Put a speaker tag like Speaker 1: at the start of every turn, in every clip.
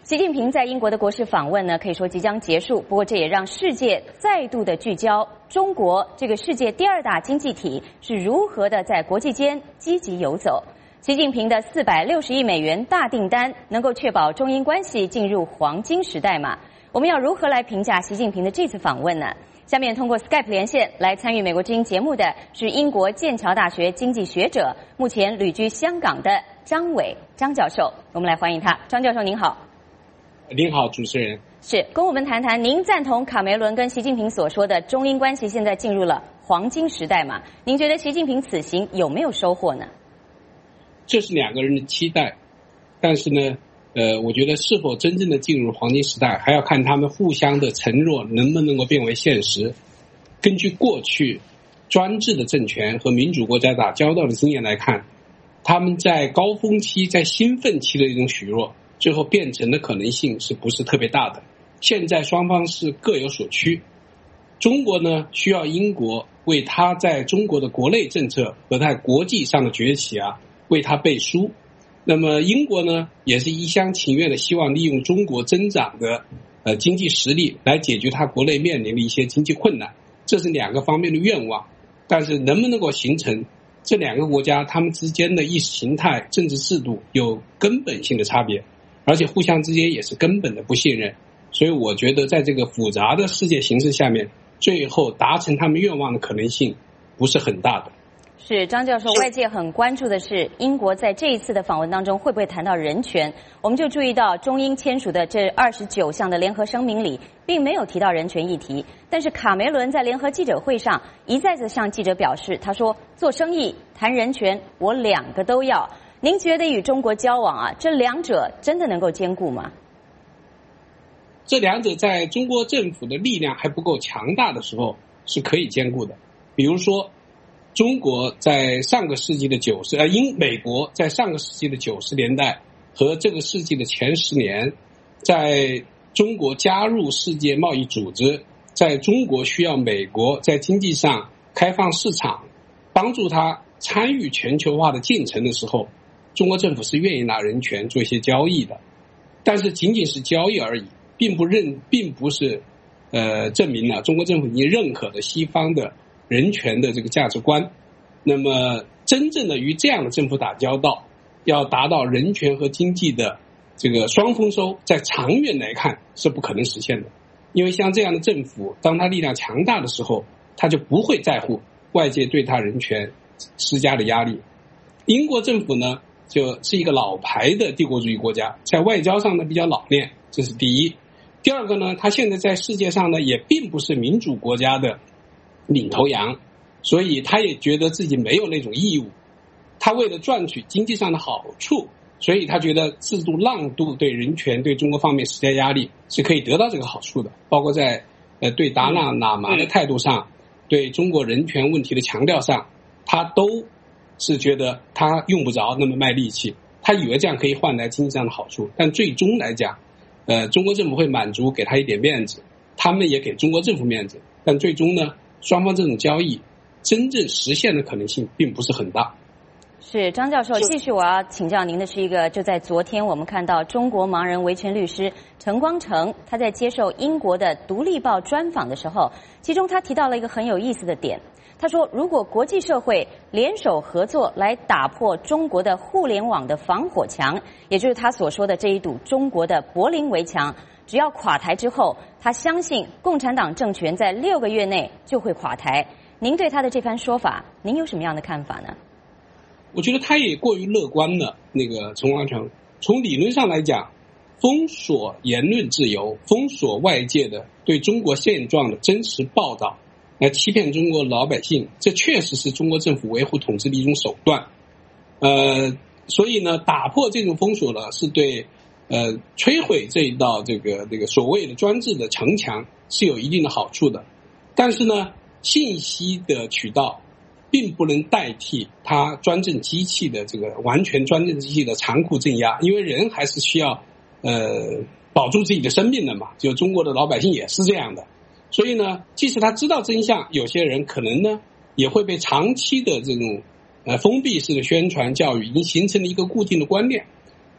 Speaker 1: 习近平在英国的国事访问呢，可以说即将结束。不过这也让世界再度的聚焦中国这个世界第二大经济体是如何的在国际间积极游走。习近平的460亿美元大订单能够确保中英关系进入黄金时代吗？我们要如何来评价习近平的这次访问呢？下面通过 Skype 连线来参与美国之音节目的是英国剑桥大学经济学者，目前旅居香港的张伟张教授。我们来欢迎他。张教授您好。
Speaker 2: 您好，主持人。
Speaker 1: 是，跟我们谈谈，您赞同卡梅伦跟习近平所说的中英关系现在进入了黄金时代吗？您觉得习近平此行有没有收获呢？
Speaker 2: 这是两个人的期待，但是呢，我觉得是否真正的进入黄金时代，还要看他们互相的承诺能不能够变为现实。根据过去专制的政权和民主国家打交道的经验来看，他们在高峰期、在兴奋期的一种许诺，最后变成的可能性是不是特别大的？现在双方是各有所趋。中国呢，需要英国为他在中国的国内政策和在国际上的崛起为他背书。那么英国呢，也是一厢情愿的希望利用中国增长的经济实力来解决他国内面临的一些经济困难。这是两个方面的愿望，但是能不能够形成这两个国家他们之间的意识形态、政治制度有根本性的差别，而且互相之间也是根本的不信任。所以我觉得在这个复杂的世界形势下面，最后达成他们愿望的可能性不是很大的。
Speaker 1: 是，张教授，外界很关注的是英国在这一次的访问当中会不会谈到人权。我们就注意到中英签署的这29项的联合声明里并没有提到人权议题，但是卡梅伦在联合记者会上一再的向记者表示，他说做生意谈人权我两个都要。您觉得与中国交往这两者真的能够兼顾吗？
Speaker 2: 这两者在中国政府的力量还不够强大的时候是可以兼顾的。比如说中国在上个世纪的美国在上个世纪的90年代和这个世纪的前10年，在中国加入世界贸易组织，在中国需要美国在经济上开放市场，帮助他参与全球化的进程的时候，中国政府是愿意拿人权做一些交易的。但是仅仅是交易而已，并不是证明了中国政府已经认可的西方的人权的这个价值观。那么真正的与这样的政府打交道，要达到人权和经济的这个双丰收，在长远来看是不可能实现的。因为像这样的政府，当他力量强大的时候，他就不会在乎外界对他人权施加的压力。英国政府呢，就是一个老牌的帝国主义国家，在外交上呢比较老练，这是第一。第二个呢，他现在在世界上呢也并不是民主国家的领头羊，所以他也觉得自己没有那种义务。他为了赚取经济上的好处，所以他觉得适度让渡对人权对中国方面施加压力是可以得到这个好处的。包括在对达赖喇嘛的态度上，对中国人权问题的强调上，他都是觉得他用不着那么卖力气，他以为这样可以换来经济上的好处。但最终来讲中国政府会满足给他一点面子，他们也给中国政府面子，但最终呢，双方这种交易真正实现的可能性并不是很大。
Speaker 1: 是，张教授，继续我要请教您的是一个，就在昨天我们看到中国盲人维权律师陈光诚，他在接受英国的独立报专访的时候，其中他提到了一个很有意思的点。他说，如果国际社会联手合作来打破中国的互联网的防火墙，也就是他所说的这一堵中国的柏林围墙，只要垮台之后，他相信共产党政权在6个月内就会垮台。您对他的这番说法，您有什么样的看法呢？
Speaker 2: 我觉得他也过于乐观了。陈光诚从理论上来讲，封锁言论自由，封锁外界的对中国现状的真实报道，来欺骗中国老百姓，这确实是中国政府维护统治的一种手段。所以呢，打破这种封锁呢，是对摧毁这一道这个所谓的专制的城墙是有一定的好处的。但是呢，信息的渠道并不能代替他专政机器的这个完全专政机器的残酷镇压，因为人还是需要保住自己的生命的嘛，就中国的老百姓也是这样的。所以呢，即使他知道真相，有些人可能呢也会被长期的这种封闭式的宣传教育已经形成了一个固定的观念。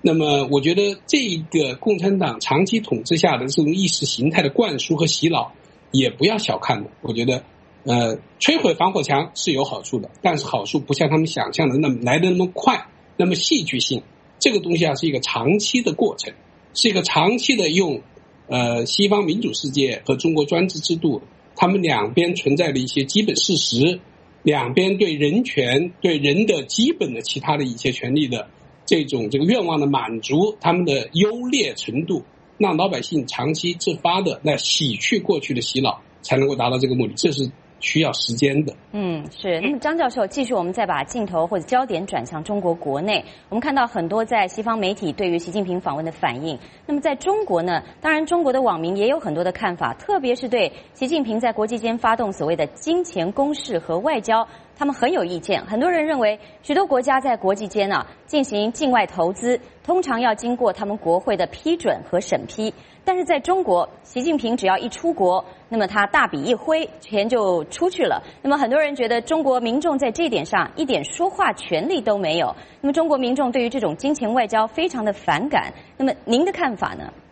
Speaker 2: 那么我觉得这一个共产党长期统治下的这种意识形态的灌输和洗脑也不要小看的。我觉得摧毁防火墙是有好处的，但是好处不像他们想象的那么来得那么快，那么戏剧性。这个东西是一个长期的过程，是一个长期的用西方民主世界和中国专制制度他们两边存在的一些基本事实，两边对人权对人的基本的其他的一些权利的这个愿望的满足，他们的优劣程度，让老百姓长期自发的来洗去过去的洗脑，才能够达到这个目的，这是需要时间的。
Speaker 1: 是。那么张教授，继续我们再把镜头或者焦点转向中国国内，我们看到很多在西方媒体对于习近平访问的反应。那么在中国呢，当然中国的网民也有很多的看法，特别是对习近平在国际间发动所谓的金钱攻势和外交，他们很有意见。很多人认为，许多国家在国际间进行境外投资，通常要经过他们国会的批准和审批。但是在中国，习近平只要一出国，那么他大笔一挥，钱就出去了。那么很多人觉得中国民众在这一点上一点说话权利都没有。那么中国民众对于这种金钱外交非常的反感。那么您的看法呢？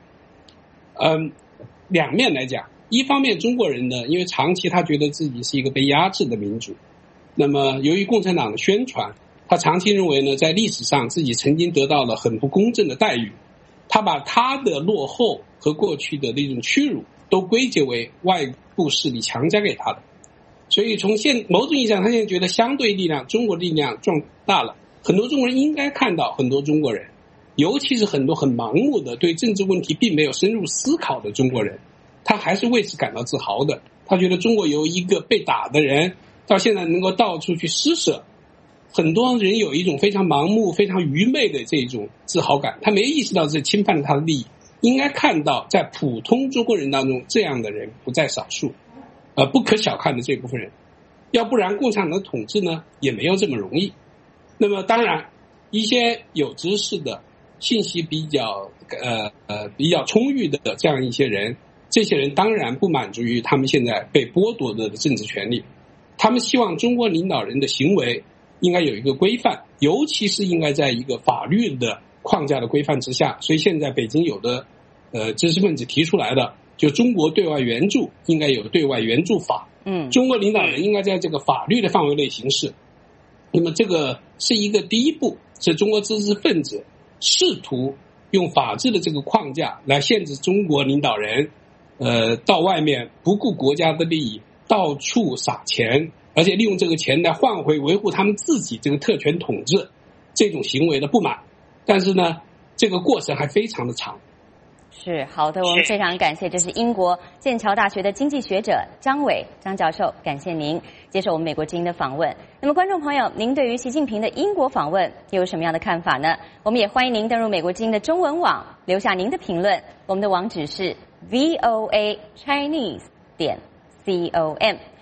Speaker 2: 两面来讲，一方面中国人呢，因为长期他觉得自己是一个被压制的民族，那么由于共产党的宣传，他长期认为呢，在历史上自己曾经得到了很不公正的待遇，他把他的落后和过去的那种屈辱都归结为外部势力强加给他的。所以从某种意义上，他现在觉得相对力量，中国力量壮大了。很多中国人应该看到，很多中国人，尤其是很多很盲目的对政治问题并没有深入思考的中国人，他还是为此感到自豪的。他觉得中国由一个被打的人到现在能够到处去施舍，很多人有一种非常盲目非常愚昧的这种自豪感，他没意识到这侵犯了他的利益。应该看到在普通中国人当中，这样的人不在少数，不可小看的这部分人，要不然共产党的统治呢也没有这么容易。那么当然一些有知识的信息比较充裕的这样一些人，这些人当然不满足于他们现在被剥夺的政治权利，他们希望中国领导人的行为应该有一个规范，尤其是应该在一个法律的框架的规范之下。所以现在北京有的知识分子提出来的，就中国对外援助应该有对外援助法，中国领导人应该在这个法律的范围内行事。那么这个是一个第一步，是中国知识分子试图用法治的这个框架来限制中国领导人到外面不顾国家的利益到处撒钱，而且利用这个钱来换回维护他们自己这个特权统治这种行为的不满。但是呢，这个过程还非常的长。
Speaker 1: 是，好的，我们非常感谢，这是英国剑桥大学的经济学者张伟张教授，感谢您接受我们美国之音的访问。那么观众朋友，您对于习近平的英国访问又有什么样的看法呢？我们也欢迎您登入美国之音的中文网，留下您的评论，我们的网址是voachinese.com。